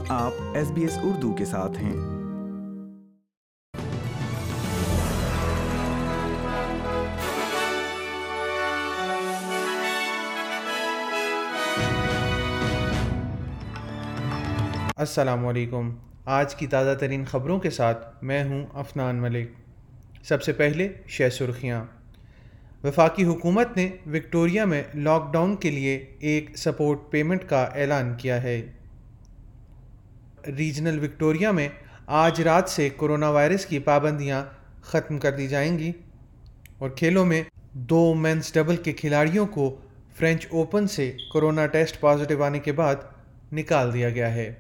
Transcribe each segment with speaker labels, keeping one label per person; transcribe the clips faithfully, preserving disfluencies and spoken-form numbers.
Speaker 1: آپ S B S Urdu کے ساتھ ہیں۔
Speaker 2: السلام علیکم۔ آج کی تازہ ترین خبروں کے ساتھ میں ہوں افنان ملک۔ سب سے پہلے شہ سرخیاں۔ وفاقی حکومت نے وکٹوریہ میں لاک ڈاؤن کے لیے ایک سپورٹ پیمنٹ کا اعلان کیا ہے۔ ریجنل وکٹوریہ میں آج رات سے کرونا وائرس کی پابندیاں ختم کر دی جائیں گی، اور کھیلوں میں دو مینس ڈبل کے کھلاڑیوں کو فرینچ اوپن سے کرونا ٹیسٹ پازیٹیو آنے کے بعد نکال دیا گیا ہے۔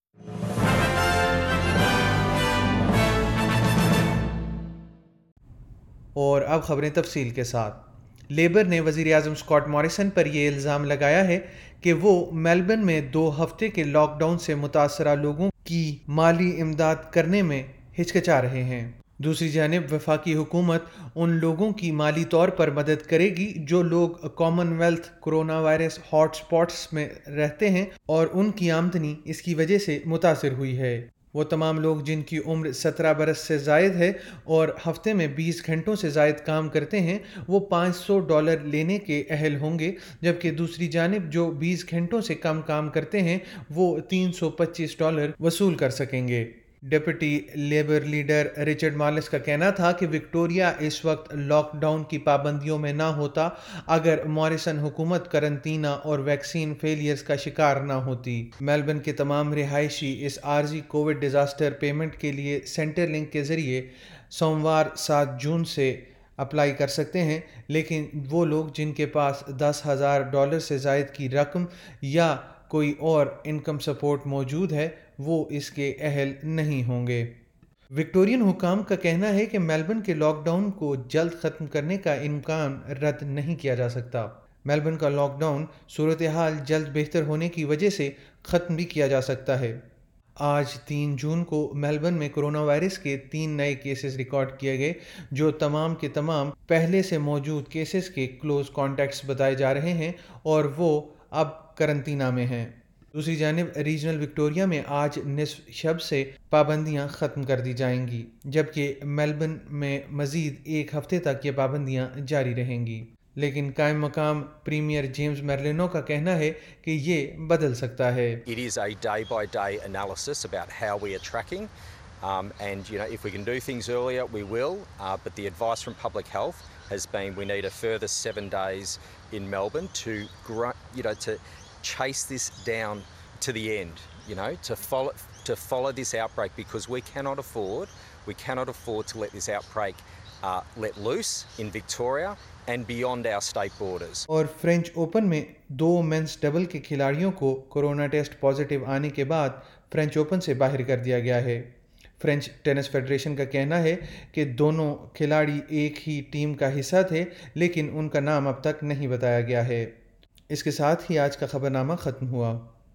Speaker 2: اور اب خبریں تفصیل کے ساتھ۔ لیبر نے وزیر اعظم اسکاٹ موریسن پر یہ الزام لگایا ہے کہ وہ میلبرن میں دو ہفتے کے لاک ڈاؤن سے متاثرہ لوگوں کی مالی امداد کرنے میں ہچکچا رہے ہیں۔ دوسری جانب وفاقی حکومت ان لوگوں کی مالی طور پر مدد کرے گی جو لوگ Commonwealth corona virus hot spots میں رہتے ہیں اور ان کی آمدنی اس کی وجہ سے متاثر ہوئی ہے۔ وہ تمام لوگ جن کی عمر سترہ برس سے زائد ہے اور ہفتے میں بیس گھنٹوں سے زائد کام کرتے ہیں، وہ پانچ سو ڈالر لینے کے اہل ہوں گے، جبکہ دوسری جانب جو بیس گھنٹوں سے کم کام کرتے ہیں وہ تین سو پچیس ڈالر وصول کر سکیں گے۔ Deputy labour leader Richard Marles کا کہنا تھا کہ وکٹوریہ اس وقت لاک ڈاؤن کی پابندیوں میں نہ ہوتا اگر موریسن حکومت قرنطینہ اور ویکسین فیلیئرز کا شکار نہ ہوتی۔ میلبرن کے تمام رہائشی اس عارضی کووڈ ڈیزاسٹر پیمنٹ کے لیے سینٹر لنک کے ذریعے سوموار سات جون سے اپلائی کر سکتے ہیں، لیکن وہ لوگ جن کے پاس دس ہزار ڈالر سے زائد کی رقم یا کوئی اور انکم سپورٹ موجود ہے وہ اس کے اہل نہیں ہوں گے۔ وکٹورین حکام کا کہنا ہے کہ میلبرن کے لاک ڈاؤن کو جلد ختم کرنے کا امکان رد نہیں کیا جا سکتا۔ میلبرن کا لاک ڈاؤن صورتحال جلد بہتر ہونے کی وجہ سے ختم بھی کیا جا سکتا ہے۔ آج تین جون کو میلبرن میں کرونا وائرس کے تین نئے کیسز ریکارڈ کیے گئے، جو تمام کے تمام پہلے سے موجود کیسز کے کلوز کانٹیکٹس بتائے جا رہے ہیں اور وہ اب قرنطینہ میں ہیں۔ دوسری جانب ریجنل وکٹوریہ میں آج نصف شب سے پابندیاں ختم کر دی جائیں گی، جبکہ میلبرن میں مزید ایک ہفتے تک یہ پابندیاں جاری رہیں گی، لیکن قائم مقام پریمیئر جیمز میرلینو کا کہنا ہے کہ یہ بدل سکتا ہے۔
Speaker 3: It is a day by day analysis about how we are tracking, um, and you know if we can do things earlier we will, uh, but the advice from public health has been we need a further seven days in Melbourne to grow, you know to chase this down to the end, you know to follow to follow this outbreak, because we cannot afford we cannot afford to let this outbreak uh, let loose in Victoria and beyond our state borders.
Speaker 2: اور French Open میں دو means double کے کھلاڑیوں کو corona test positive آنے کے بعد French Open سے باہر کر دیا گیا ہے۔ فرینچ ٹینس فیڈریشن کا کہنا ہے کہ دونوں کھلاڑی ایک ہی ٹیم کا حصہ تھے، لیکن ان کا نام اب تک نہیں بتایا گیا ہے۔ اس کے ساتھ ہی آج کا خبرنامہ ختم ہوا۔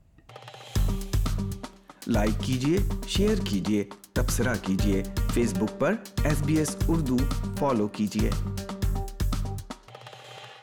Speaker 1: لائک کیجیے، شیئر کیجیے، تبصرہ کیجیے، فیس بک پر S B S Urdu follow کیجیے۔